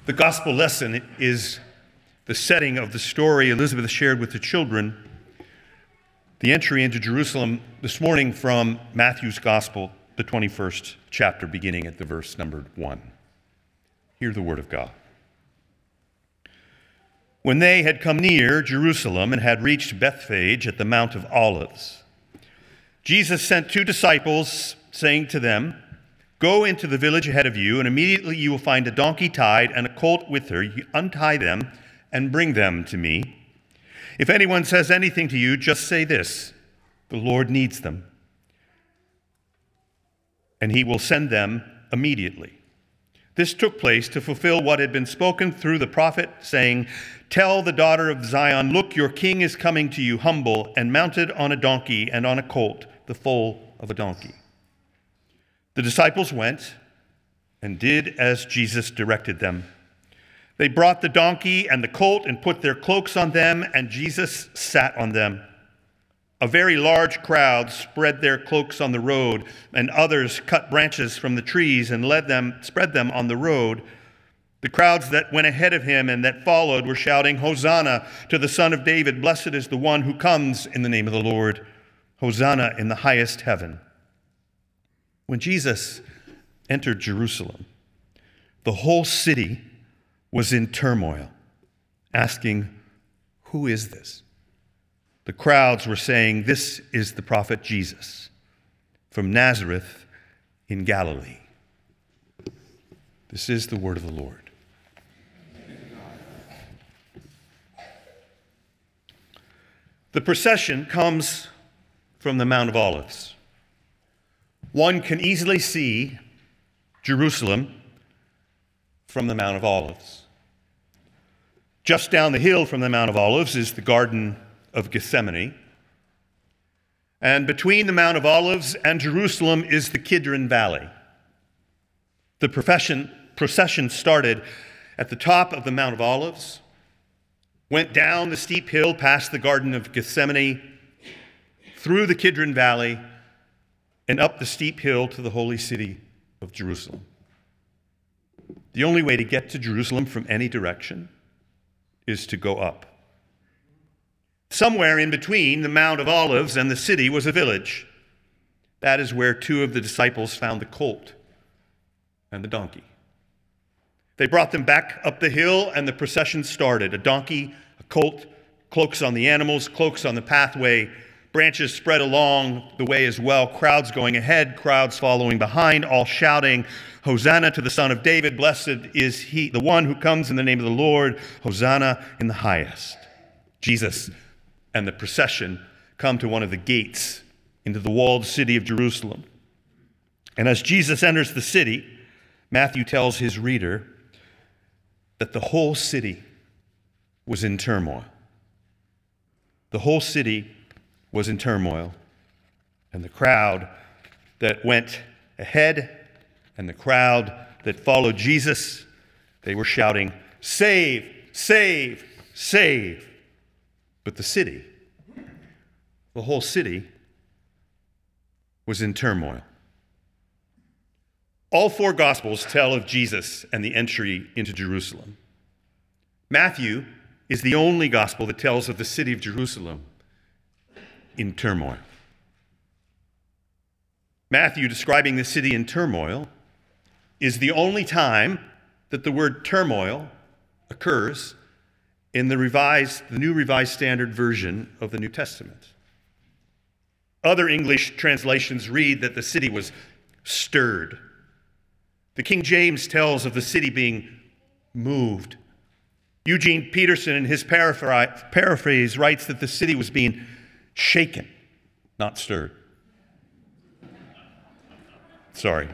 The gospel lesson is the setting of the story Elizabeth shared with the children, the entry into Jerusalem this morning from Matthew's gospel, the 21st chapter, beginning at the verse numbered 1. Hear the word of God. When they had come near Jerusalem and had reached Bethphage at the Mount of Olives, Jesus sent 2 disciples, saying to them, "Go into the village ahead of you, and immediately you will find a donkey tied and a colt with her. You untie them and bring them to me. If anyone says anything to you, just say this: 'The Lord needs them,' and he will send them immediately." This took place to fulfill what had been spoken through the prophet, saying, "Tell the daughter of Zion, look, your king is coming to you, humble and mounted on a donkey and on a colt, the foal of a donkey." The disciples went and did as Jesus directed them. They brought the donkey and the colt and put their cloaks on them, and Jesus sat on them. A very large crowd spread their cloaks on the road, and others cut branches from the trees and spread them on the road. The crowds that went ahead of him and that followed were shouting, "Hosanna to the Son of David! Blessed is the one who comes in the name of the Lord! Hosanna in the highest heaven!" When Jesus entered Jerusalem, the whole city was in turmoil, asking, "Who is this?" The crowds were saying, "This is the prophet Jesus from Nazareth in Galilee." This is the word of the Lord. The procession comes from the Mount of Olives. One can easily see Jerusalem from the Mount of Olives. Just down the hill from the Mount of Olives is the Garden of Gethsemane. And between the Mount of Olives and Jerusalem is the Kidron Valley. The procession started at the top of the Mount of Olives, went down the steep hill past the Garden of Gethsemane, through the Kidron Valley, and up the steep hill to the holy city of Jerusalem. The only way to get to Jerusalem from any direction is to go up. Somewhere in between the Mount of Olives and the city was a village. That is where 2 of the disciples found the colt and the donkey. They brought them back up the hill, and the procession started. A donkey, a colt, cloaks on the animals, cloaks on the pathway, branches spread along the way as well, crowds going ahead, crowds following behind, all shouting, "Hosanna to the Son of David, blessed is he, the one who comes in the name of the Lord, Hosanna in the highest." Jesus and the procession come to one of the gates into the walled city of Jerusalem. And as Jesus enters the city, Matthew tells his reader that the whole city was in turmoil. The whole city was in turmoil, and the crowd that went ahead and the crowd that followed Jesus, they were shouting, "Save, save, save." But the city, the whole city, was in turmoil. All 4 Gospels tell of Jesus and the entry into Jerusalem. Matthew is the only Gospel that tells of the city of Jerusalem in turmoil. Matthew, describing the city in turmoil, is the only time that the word turmoil occurs in the New Revised Standard Version of the New Testament. Other English translations read that the city was stirred. The King James tells of the city being moved. Eugene Peterson, in his paraphrase, writes that the city was being shaken, not stirred. Sorry.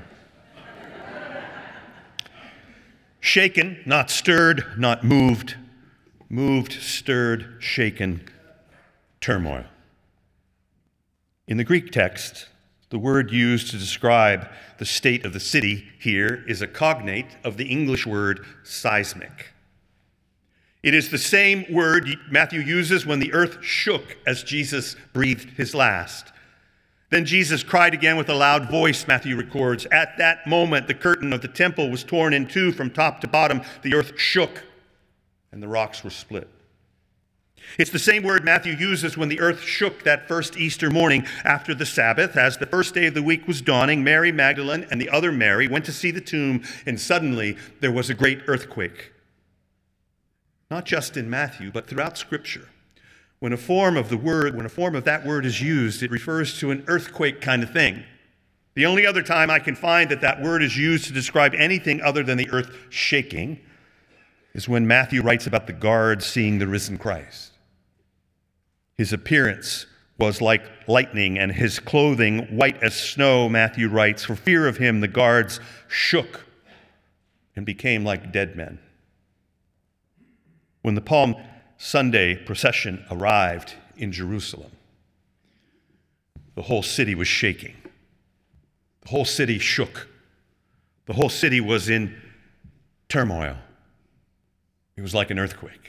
Shaken, not stirred, not moved. Moved, stirred, shaken, turmoil. In the Greek text, the word used to describe the state of the city here is a cognate of the English word seismic. It is the same word Matthew uses when the earth shook as Jesus breathed his last. Then Jesus cried again with a loud voice, Matthew records. At that moment, the curtain of the temple was torn in two from top to bottom. The earth shook, and the rocks were split. It's the same word Matthew uses when the earth shook that first Easter morning after the Sabbath. As the first day of the week was dawning, Mary Magdalene and the other Mary went to see the tomb, and suddenly there was a great earthquake. Not just in Matthew, but throughout Scripture. When a form of that word is used, it refers to an earthquake kind of thing. The only other time I can find that word is used to describe anything other than the earth shaking is when Matthew writes about the guards seeing the risen Christ. His appearance was like lightning, and his clothing white as snow, Matthew writes. For fear of him, the guards shook and became like dead men. When the Palm Sunday procession arrived in Jerusalem, the whole city was shaking. The whole city shook. The whole city was in turmoil. It was like an earthquake.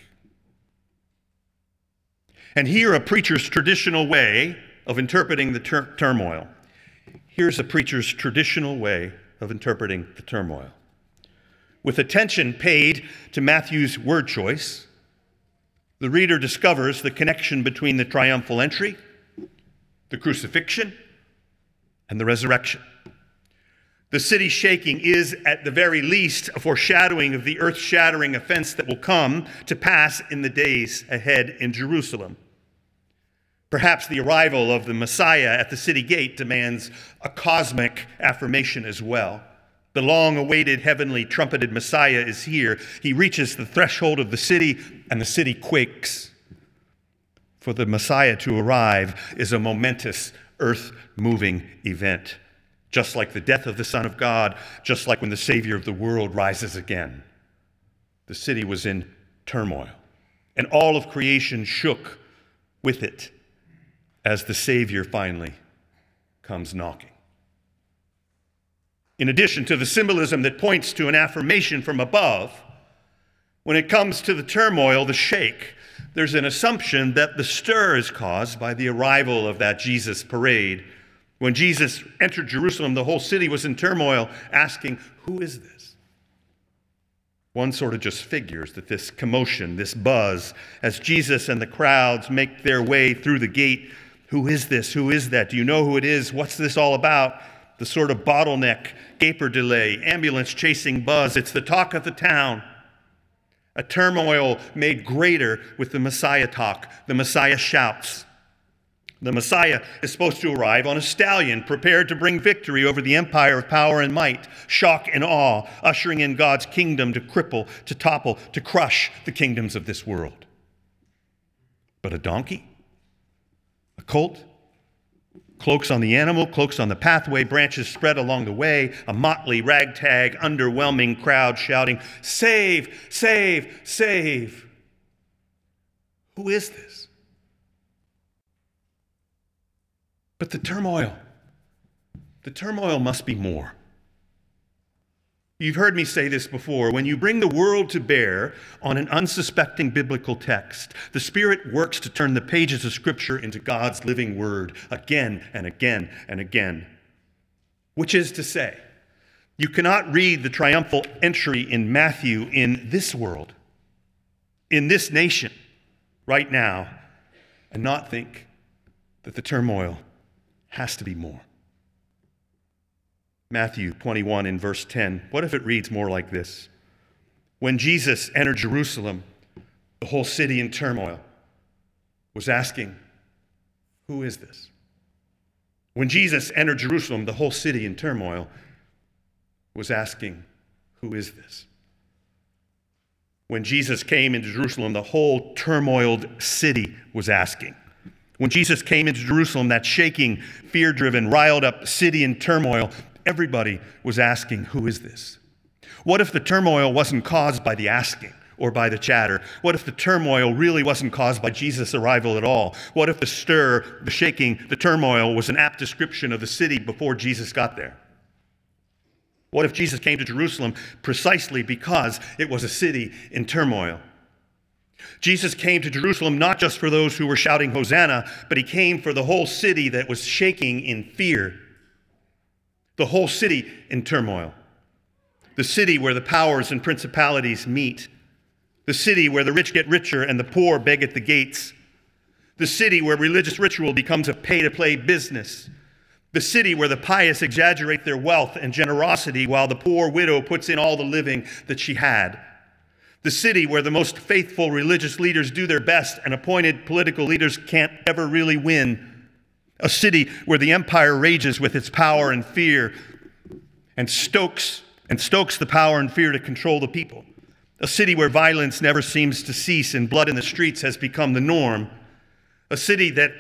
And here, a preacher's traditional way of interpreting the turmoil. Here's a preacher's traditional way of interpreting the turmoil. With attention paid to Matthew's word choice, the reader discovers the connection between the triumphal entry, the crucifixion, and the resurrection. The city shaking is, at the very least, a foreshadowing of the earth-shattering events that will come to pass in the days ahead in Jerusalem. Perhaps the arrival of the Messiah at the city gate demands a cosmic affirmation as well. The long-awaited heavenly trumpeted Messiah is here. He reaches the threshold of the city, and the city quakes. For the Messiah to arrive is a momentous, earth-moving event. Just like the death of the Son of God, just like when the Savior of the world rises again. The city was in turmoil, and all of creation shook with it as the Savior finally comes knocking. In addition to the symbolism that points to an affirmation from above, when it comes to the turmoil, the shake, there's an assumption that the stir is caused by the arrival of that Jesus parade. When Jesus entered Jerusalem, the whole city was in turmoil, asking, "Who is this?" One sort of just figures that this commotion, this buzz, as Jesus and the crowds make their way through the gate, who is this? Who is that? Do you know who it is? What's this all about? The sort of bottleneck, gaper delay, ambulance chasing buzz. It's the talk of the town. A turmoil made greater with the Messiah talk. The Messiah shouts. The Messiah is supposed to arrive on a stallion, prepared to bring victory over the empire of power and might, shock and awe, ushering in God's kingdom to cripple, to topple, to crush the kingdoms of this world. But a donkey? A colt? Cloaks on the animal, cloaks on the pathway, branches spread along the way, a motley, ragtag, underwhelming crowd shouting, "Save, save, save." Who is this? But the turmoil must be more. You've heard me say this before. When you bring the world to bear on an unsuspecting biblical text, the Spirit works to turn the pages of Scripture into God's living word again and again and again. Which is to say, you cannot read the triumphal entry in Matthew in this world, in this nation, right now, and not think that the turmoil has to be more. Matthew 21 in verse 10. What if it reads more like this? When Jesus entered Jerusalem, the whole city in turmoil was asking, "Who is this?" When Jesus entered Jerusalem, the whole city in turmoil was asking, "Who is this?" When Jesus came into Jerusalem, the whole turmoiled city was asking. When Jesus came into Jerusalem, that shaking, fear-driven, riled-up city in turmoil, everybody was asking, "Who is this?" What if the turmoil wasn't caused by the asking or by the chatter? What if the turmoil really wasn't caused by Jesus' arrival at all? What if the stir, the shaking, the turmoil was an apt description of the city before Jesus got there? What if Jesus came to Jerusalem precisely because it was a city in turmoil? Jesus came to Jerusalem not just for those who were shouting Hosanna, but he came for the whole city that was shaking in fear. The whole city in turmoil. The city where the powers and principalities meet. The city where the rich get richer and the poor beg at the gates. The city where religious ritual becomes a pay-to-play business. The city where the pious exaggerate their wealth and generosity while the poor widow puts in all the living that she had. The city where the most faithful religious leaders do their best and appointed political leaders can't ever really win. A city where the empire rages with its power and fear and stokes the power and fear to control the people. A city where violence never seems to cease and blood in the streets has become the norm. A city that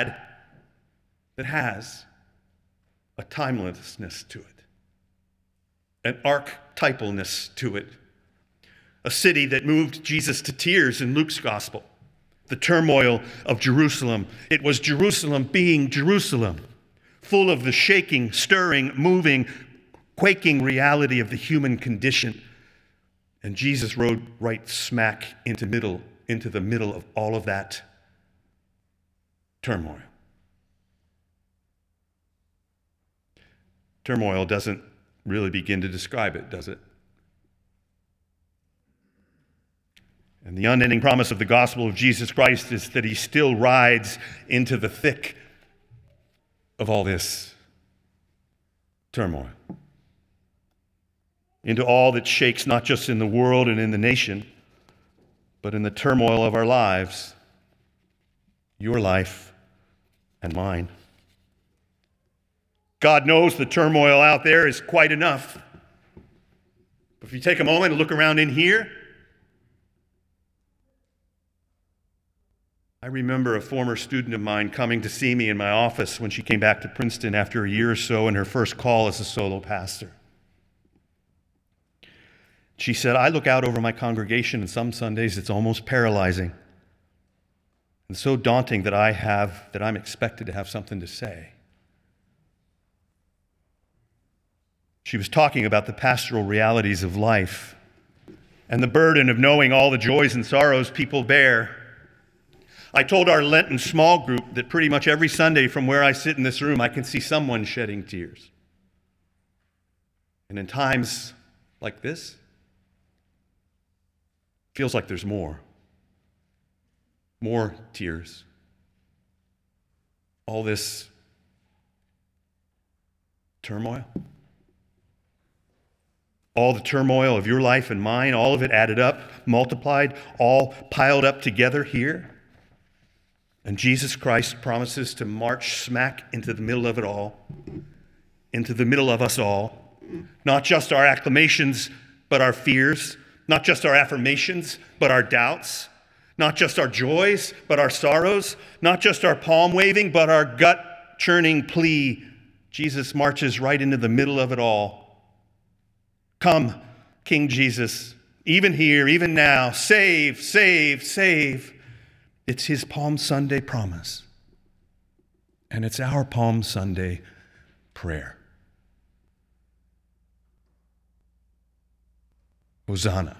has a timelessness to it, an archetypalness to it. A city that moved Jesus to tears in Luke's gospel. The turmoil of Jerusalem. It was Jerusalem being Jerusalem, full of the shaking, stirring, moving, quaking reality of the human condition. And Jesus rode right smack into the middle of all of that turmoil. Turmoil doesn't really begin to describe it, does it? And the unending promise of the gospel of Jesus Christ is that he still rides into the thick of all this turmoil. Into all that shakes not just in the world and in the nation, but in the turmoil of our lives, your life and mine. God knows the turmoil out there is quite enough. But if you take a moment and look around in here, I remember a former student of mine coming to see me in my office when she came back to Princeton after a year or so in her first call as a solo pastor. She said, I look out over my congregation and some Sundays it's almost paralyzing and so daunting that I'm expected to have something to say. She was talking about the pastoral realities of life and the burden of knowing all the joys and sorrows people bear. I told our Lenten small group that pretty much every Sunday from where I sit in this room, I can see someone shedding tears. And in times like this, it feels like there's more tears. All this turmoil. All the turmoil of your life and mine, all of it added up, multiplied, all piled up together here. And Jesus Christ promises to march smack into the middle of it all, into the middle of us all. Not just our acclamations, but our fears. Not just our affirmations, but our doubts. Not just our joys, but our sorrows. Not just our palm waving, but our gut-churning plea. Jesus marches right into the middle of it all. Come, King Jesus, even here, even now, save, save, save. It's his Palm Sunday promise. And it's our Palm Sunday prayer. Hosanna.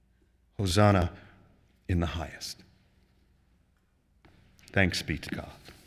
Hosanna in the highest. Thanks be to God.